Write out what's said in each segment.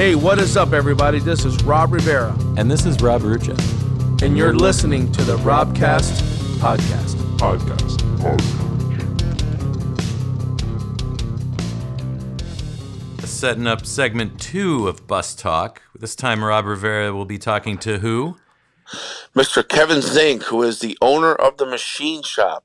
Hey, what is up, everybody? This is Rob Rivera. And this is Rob Rucha. And you're listening to the Robcast Podcast. Setting up segment 2 of Bus Talk. This time, Rob Rivera will be talking to who? Mr. Kevin Zink, who is the owner of the Machine Shop.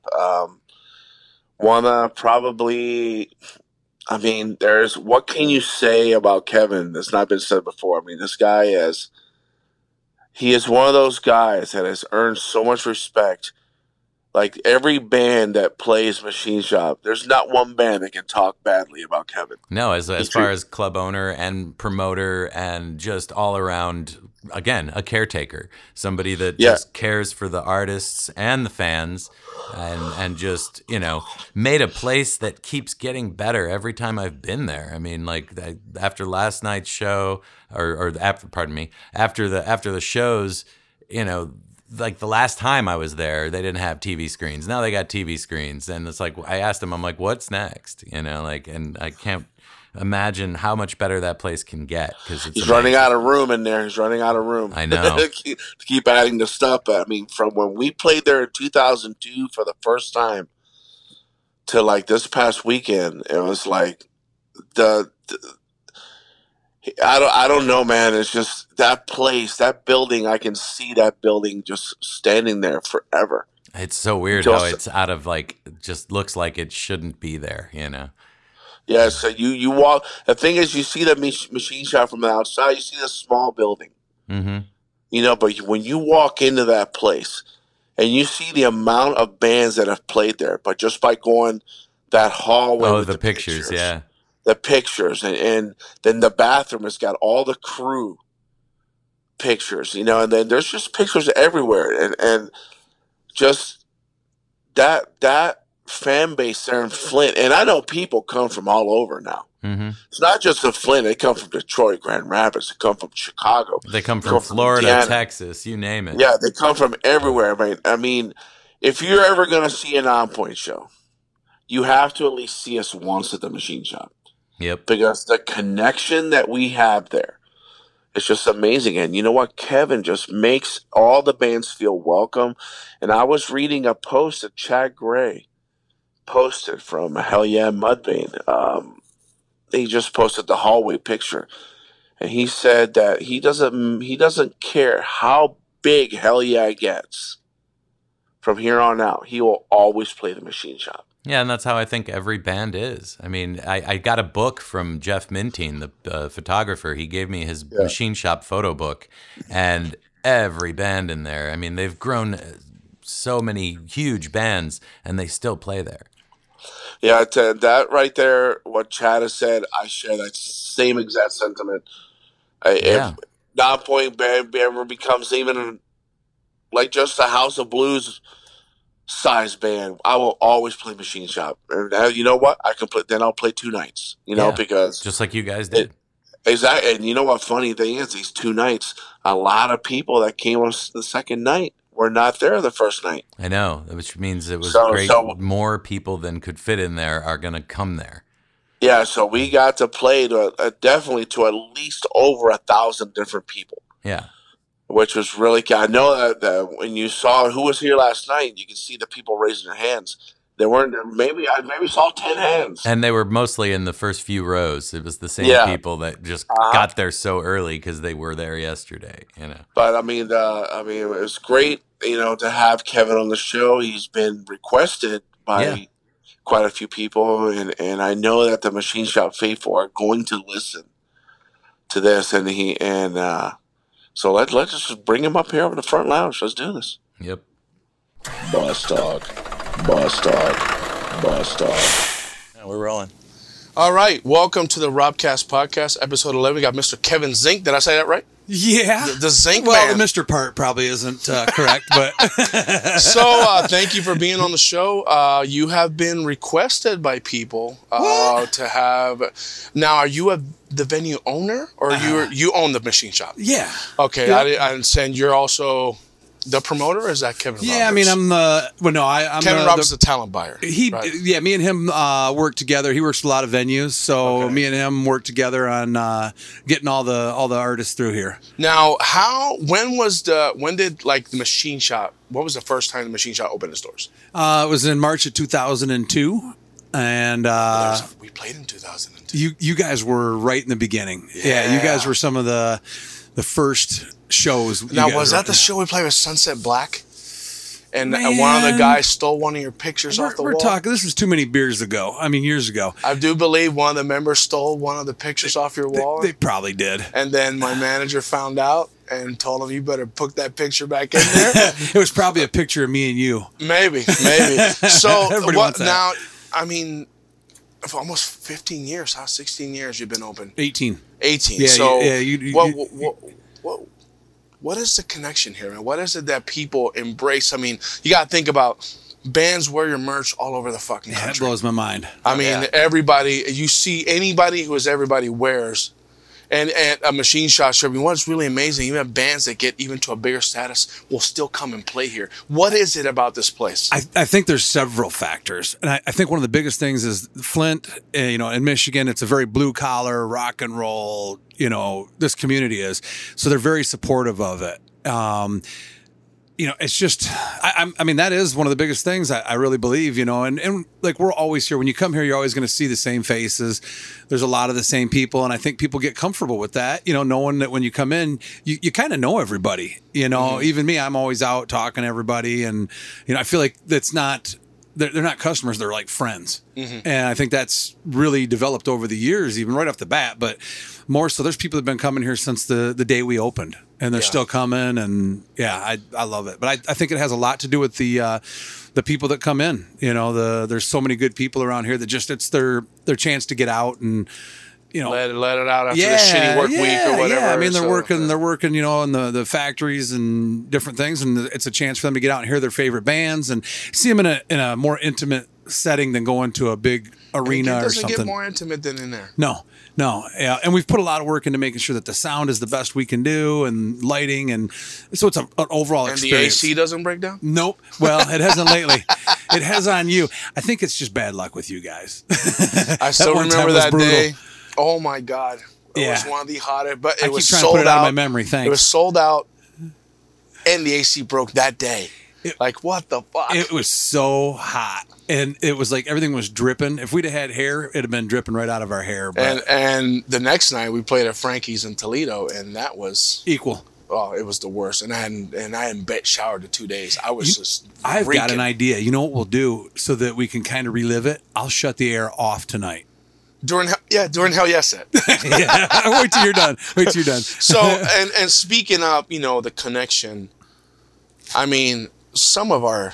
What can you say about Kevin that's not been said before? I mean, this guy is one of those guys that has earned so much respect. Like, every band that plays Machine Shop, there's not one band that can talk badly about Kevin. No, as far as club owner and promoter and just all around, again, a caretaker. Somebody that just cares for the artists and the fans and just, made a place that keeps getting better every time I've been there. I mean, like, after last night's show, after the shows, like the last time I was there, they didn't have TV screens. Now they got TV screens. And it's like, I asked them, I'm like, what's next? And I can't imagine how much better that place can get. Because he's running out of room in there. He's running out of room. I know. to keep adding the stuff. But, I mean, from when we played there in 2002 for the first time to like this past weekend, it was like I don't know, man. It's just that place, that building. I can see that building just standing there forever. It's so weird how it's out of just looks like it shouldn't be there, Yeah, so you walk. The thing is, you see the Machine Shop from the outside. You see this small building, but when you walk into that place and you see the amount of bands that have played there, but just by going that hallway, with the pictures, yeah. The pictures, and then the bathroom has got all the crew pictures, and then there's just pictures everywhere, and just that fan base there in Flint. And I know people come from all over now. Mm-hmm. It's not just in Flint. They come from Detroit, Grand Rapids. They come from Chicago. They come from Florida, Texas, you name it. Yeah, they come from everywhere. I mean, if you're ever going to see an On Point show, you have to at least see us once at the Machine Shop. Yep. Because the connection that we have there is just amazing. And you know what? Kevin just makes all the bands feel welcome. And I was reading a post that Chad Gray posted from Hell Yeah Mudvayne. He just posted the hallway picture. And he said that he doesn't care how big Hell Yeah gets. From here on out, he will always play the Machine Shop. Yeah, and that's how I think every band is. I mean, I got a book from Jeff Mintine, the photographer. He gave me his Machine Shop photo book, and every band in there. I mean, they've grown so many huge bands, and they still play there. Yeah, that right there, what Chad has said, I share that same exact sentiment. If Non Point band ever becomes even like just a House of Blues size band, I will always play Machine Shop. And you know what? I'll play 2 nights, because just like you guys did. Exactly. And you know what funny thing is, these 2 nights, a lot of people that came on the second night were not there the first night. I know, which means it was great. More people than could fit in there are going to come there. Yeah, so we got to play definitely to at least over 1,000 different people. Yeah. Which was really cool. I know that when you saw who was here last night, you could see the people raising their hands. They weren't. I maybe saw 10 hands, and they were mostly in the first few rows. It was the same people that just got there so early because they were there yesterday. But I mean, it was great. To have Kevin on the show. He's been requested by quite a few people, and I know that the Machine Shop faithful are going to listen to this, so let's just bring him up here over the front lounge. Let's do this. Yep. Bus Talk. Yeah, we're rolling. All right. Welcome to the Robcast Podcast, episode 11. We got Mr. Kevin Zink. Did I say that right? Yeah. The Zink Man. Well, the Mr. part probably isn't correct, but. So thank you for being on the show. You have been requested by people to have. Now, are you the venue owner or you own the Machine Shop? Yeah. Okay. Yep. I understand you're also the promoter, or is that Kevin Roberts? Yeah, I mean, I'm Kevin Roberts, the talent buyer. Right? Yeah, me and him work together. He works with a lot of venues, so me and him work together on getting all the artists through here. Now, when did like the Machine Shop? What was the first time the Machine Shop opened its doors? It was in March of 2002, and we played in 2002. You guys were right in the beginning. Yeah, you guys were some of the first shows. Now, was that the show we played with Sunset Black? And one of the guys stole one of your pictures off the wall? We're talking, this was too many beers ago. I mean, years ago. I do believe one of the members stole one of the pictures off your wall. They probably did. And then my manager found out and told him, you better put that picture back in there. It was probably a picture of me and you. Maybe. So, now, I mean, for almost 15 years, 16 years you've been open? 18. 18. Yeah, so, what is the connection here, man? What is it that people embrace? I mean, you got to think about bands wear your merch all over the fucking country. That blows my mind. I mean, everybody, you see anybody who is everybody wears. And at a Machine Shop show, I mean, what's really amazing, you have bands that get even to a bigger status will still come and play here. What is it about this place? I think there's several factors. And I think one of the biggest things is Flint, in Michigan, it's a very blue collar, rock and roll, this community is. So they're very supportive of it. It's just, I mean, that is one of the biggest things I really believe, and like we're always here. When you come here, you're always going to see the same faces. There's a lot of the same people. And I think people get comfortable with that, knowing that when you come in, you kind of know everybody, even me, I'm always out talking to everybody. And, I feel like that's not, they're not customers. They're like friends. Mm-hmm. And I think that's really developed over the years, even right off the bat, but more so there's people that have been coming here since the day we opened. And they're still coming, and I love it. But I think it has a lot to do with the people that come in. There's so many good people around here that just it's their chance to get out and let it out after the shitty work week or whatever. Yeah, I mean they're working in the factories and different things, and it's a chance for them to get out and hear their favorite bands and see them in a more intimate setting than going to a big arena or something. It doesn't get more intimate than in there. No, yeah, and we've put a lot of work into making sure that the sound is the best we can do, and lighting, and so it's an overall experience. And the AC doesn't break down? Nope. Well, it hasn't lately. It has on you. I think it's just bad luck with you guys. I still remember that day. Oh my God! It was one of the hottest, but it was sold out. To put it out of my memory. Thanks. It was sold out, and the AC broke that day. What the fuck? It was so hot. And it was like everything was dripping. If we'd have had hair, it'd have been dripping right out of our hair. But and the next night we played at Frankie's in Toledo, and that was equal. Oh, it was the worst. And I hadn't showered in 2 days. I was I've got an idea. You know what we'll do so that we can kind of relive it? I'll shut the air off tonight. During Hell Yes Set. Yeah. Wait till you're done. So and speaking of, the connection, I mean, some of our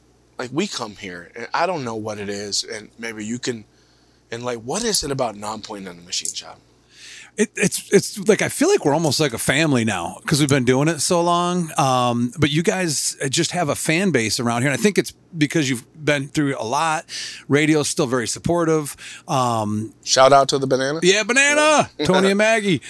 we come here and I don't know what it is, and maybe you can, and what is it about Non-Point in the Machine Shop? It's like I feel like we're almost like a family now because we've been doing it so long. But you guys just have a fan base around here, and I think it's because you've been through a lot. Radio's still very supportive. Shout out to the Banana. Yeah, Banana, Tony and Maggie.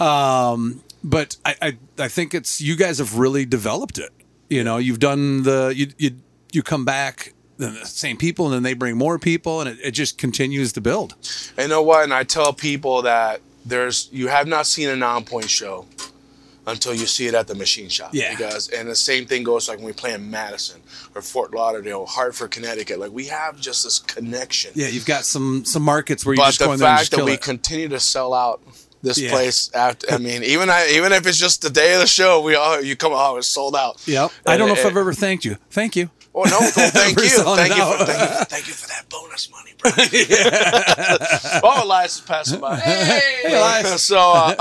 But I think it's you guys have really developed it. You've done you come back, the same people, and then they bring more people, and it just continues to build. And you know what? And I tell people that you have not seen a Non-Point show until you see it at the Machine Shop. Yeah. And the same thing goes when we play in Madison or Fort Lauderdale, Hartford, Connecticut. We have just this connection. Yeah, you've got some markets where you just go in there and just kill it. But the fact that we continue to sell out this place after, I mean, even if it's just the day of the show, you come out, it's sold out. Yep. I don't know if I've ever thanked you. Thank you. Oh no! Well, thank you. Thank you for that bonus money, bro. Elias is passing by. Hey, Elias. So,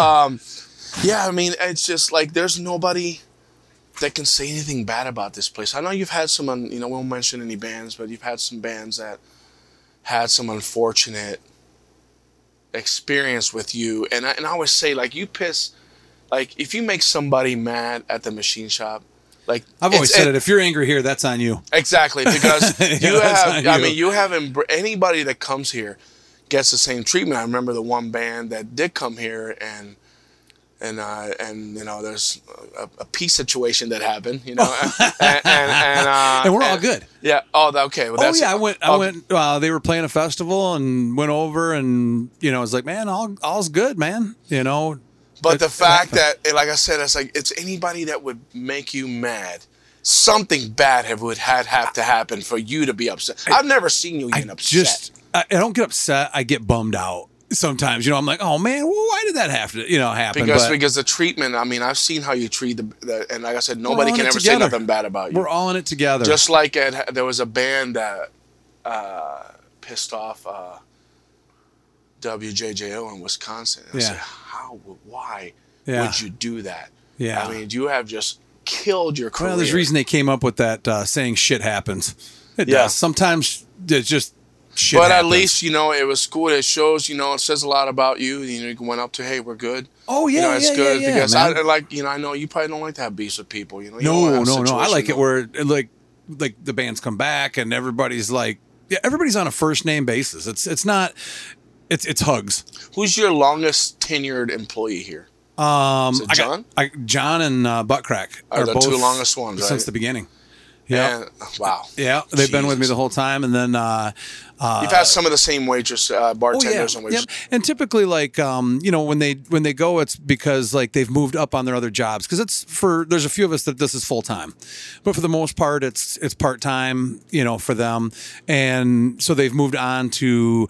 I mean, it's just there's nobody that can say anything bad about this place. I know you've had some, we won't mention any bands, but you've had some bands that had some unfortunate experience with you, and I always say you piss, if you make somebody mad at the Machine Shop. I've always said it. If you're angry here, that's on you. Exactly, because you have. I mean, you have anybody that comes here gets the same treatment. I remember the one band that did come here, and and you know, there's a peace situation that happened, you know, and we're all good. Yeah. Oh, okay. Well, that's, I went. They were playing a festival and went over, and you know, I was like, man, all's good, man. You know. But the fact that, like I said, it's like it's anybody that would make you mad. Something bad would have to happen for you to be upset. I've never seen you get upset. I don't get upset. I get bummed out. Sometimes, you know, I'm like, oh man, well, why did that have to, you know, happen? Because the treatment. I mean, I've seen how you treat the and like I said, nobody can ever say nothing bad about you. We're all in it together. Just like there was a band that pissed off WJJO in Wisconsin. I said, why would you do that? Yeah. I mean, you have just killed your career. Well, there's a reason they came up with that saying "shit happens." It does. Sometimes it's just. Shit but happens. At least, you know, it was cool. It shows, you know, it says a lot about you. You know, you went up to, hey, we're good. Oh, yeah, you know, it's good because man. I like, you know, I know you probably don't like to have beefs with people. You know, no. I like it where like the bands come back and everybody's like, everybody's on a first name basis. It's not, it's hugs. Who's your longest tenured employee here? Is it John? John and Buttcrack are the both 2 longest ones, right? Since the beginning. Yeah. Wow. Yeah, they've been with me the whole time, and then you've had some of the same waitress, bartenders, and waitresses. Yep. And typically, like you know, when they go, it's because like they've moved up on their other jobs. Because there's a few of us that this is full time, but for the most part, it's part time. You know, for them, and so they've moved on to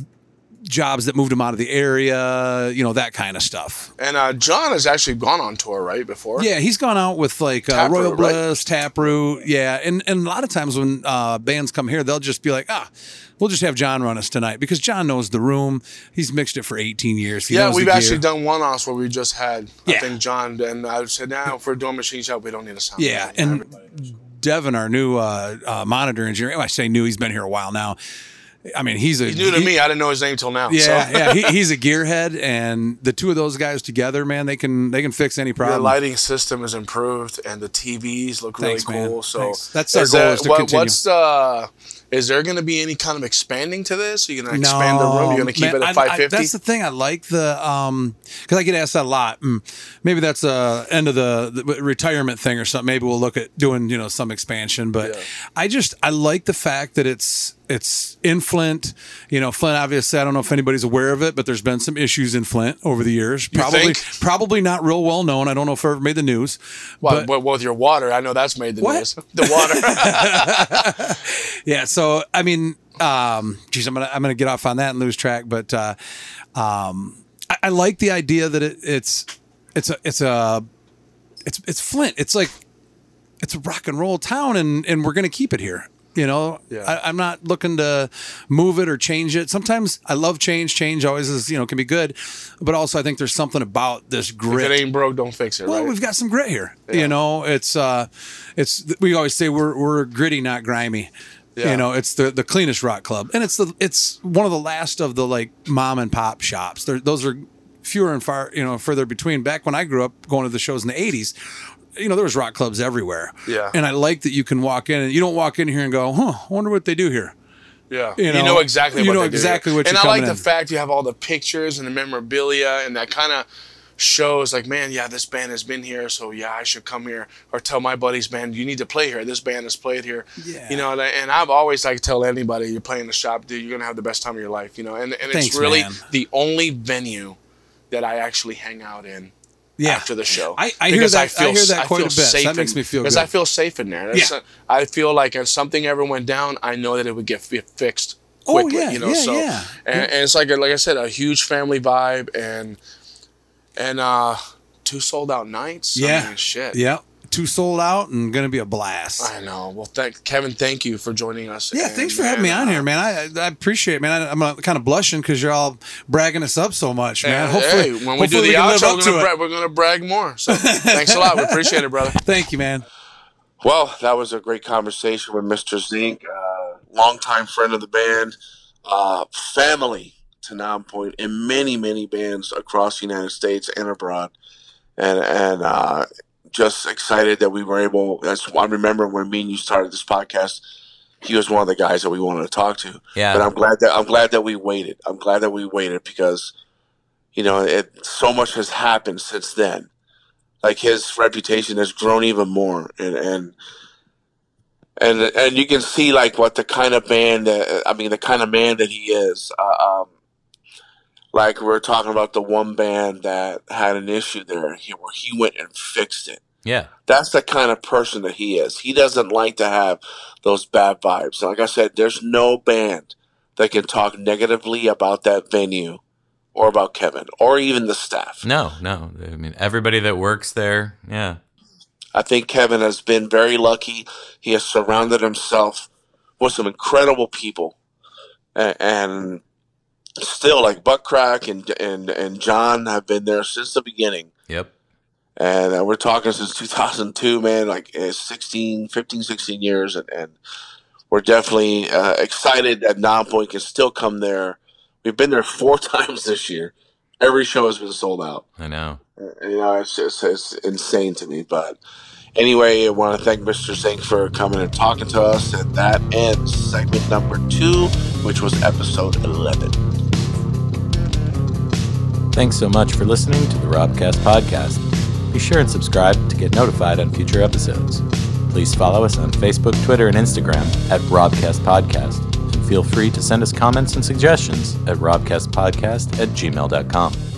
jobs that moved him out of the area, you know, that kind of stuff. And John has actually gone on tour, right, before? Yeah, he's gone out with like Royal Bliss, Taproot, yeah. And a lot of times when bands come here, they'll just be like, we'll just have John run us tonight because John knows the room. He's mixed it for 18 years. We've actually done one-offs where we just had, I think, John, and I said, if we're doing machine shop, we don't need a sound. Yeah, and Devin, our new monitor engineer, I say new, he's been here a while now. I mean, he's new to me. I didn't know his name till now. Yeah, he's a gearhead, and the two of those guys together, man, they can fix any problem. The lighting system is improved, and the TVs look really cool. Man. So Thanks. That's our goal is to continue. Is there going to be any kind of expanding to this? Are you going to expand the room? You're going to keep it at 550? That's the thing. I like the because I get asked that a lot. Maybe that's end of the retirement thing or something. Maybe we'll look at doing some expansion. But I like the fact that it's in Flint. Flint, obviously, I don't know if anybody's aware of it, but there's been some issues in Flint over the years. Probably not real well known. I don't know if it ever made the news. Well, with your water, I know that's made the news. The water. Yeah. So I mean, I'm gonna get off on that and lose track. But I like the idea that it's Flint. It's like it's a rock and roll town, and we're gonna keep it here. I'm not looking to move it or change it. Sometimes I love change. Change always is, can be good. But also I think there's something about this grit. If it ain't broke, don't fix it. Well, right? We've got some grit here. Yeah. It's we always say we're gritty, not grimy. Yeah. It's the cleanest rock club. And it's one of the last of the like mom and pop shops. Those are fewer and far, further between. Back when I grew up going to the shows in the 80s, there was rock clubs everywhere. Yeah. And I like that you can walk in and you don't walk in here and go, I wonder what they do here. Yeah. You know exactly what they do here. And I like the fact you have all the pictures and the memorabilia, and that kind of shows like, man, this band has been here, so I should come here, or tell my buddies, band, you need to play here. This band has played here. Yeah. And I've always like to tell anybody, you're playing the shop, dude, you're gonna have the best time of your life. And Thanks, it's really man. the only venue that I actually hang out in. After the show, I hear that quite a bit. That makes me feel good. Because I feel safe in there. I feel like if something ever went down, I know that it would get fixed quickly. And it's like I said, a huge family vibe, and 2 sold out nights. Yeah, I mean, shit. Yeah. 2 sold out and going to be a blast. I know. Well, Kevin, thank you for joining us. Yeah, thanks for having me on here, man. I appreciate it, man. I'm kind of blushing because you're all bragging us up so much, man. Hopefully, when we do the outro, we're going to brag more. So thanks a lot. We appreciate it, brother. Thank you, man. Well, that was a great conversation with Mr. Zink, longtime friend of the band, family to Noun Point in many, many bands across the United States and abroad. And just excited that we were able. I remember when me and you started this podcast, he was one of the guys that we wanted to talk to. Yeah. But I'm glad that we waited. I'm glad that we waited because so much has happened since then. Like his reputation has grown even more, and you can see like what the kind of man that he is. Like we were talking about the one band that had an issue there, where he went and fixed it. Yeah, that's the kind of person that he is. He doesn't like to have those bad vibes. Like I said, there's no band that can talk negatively about that venue or about Kevin or even the staff. No. I mean, everybody that works there, yeah. I think Kevin has been very lucky. He has surrounded himself with some incredible people. And still, like Butt Crack and John have been there since the beginning. Yep. And we're talking since 2002, man, like 15, 16 years. And we're definitely excited that Nonpoint can still come there. We've been there 4 times this year. Every show has been sold out. I know. It's insane to me. But anyway, I want to thank Mr. Zink for coming and talking to us. And that ends segment number 2, which was episode 11. Thanks so much for listening to the Robcast podcast. Be sure and subscribe to get notified on future episodes. Please follow us on Facebook, Twitter, and Instagram at Robcast Podcast. And feel free to send us comments and suggestions at robcastpodcast@gmail.com.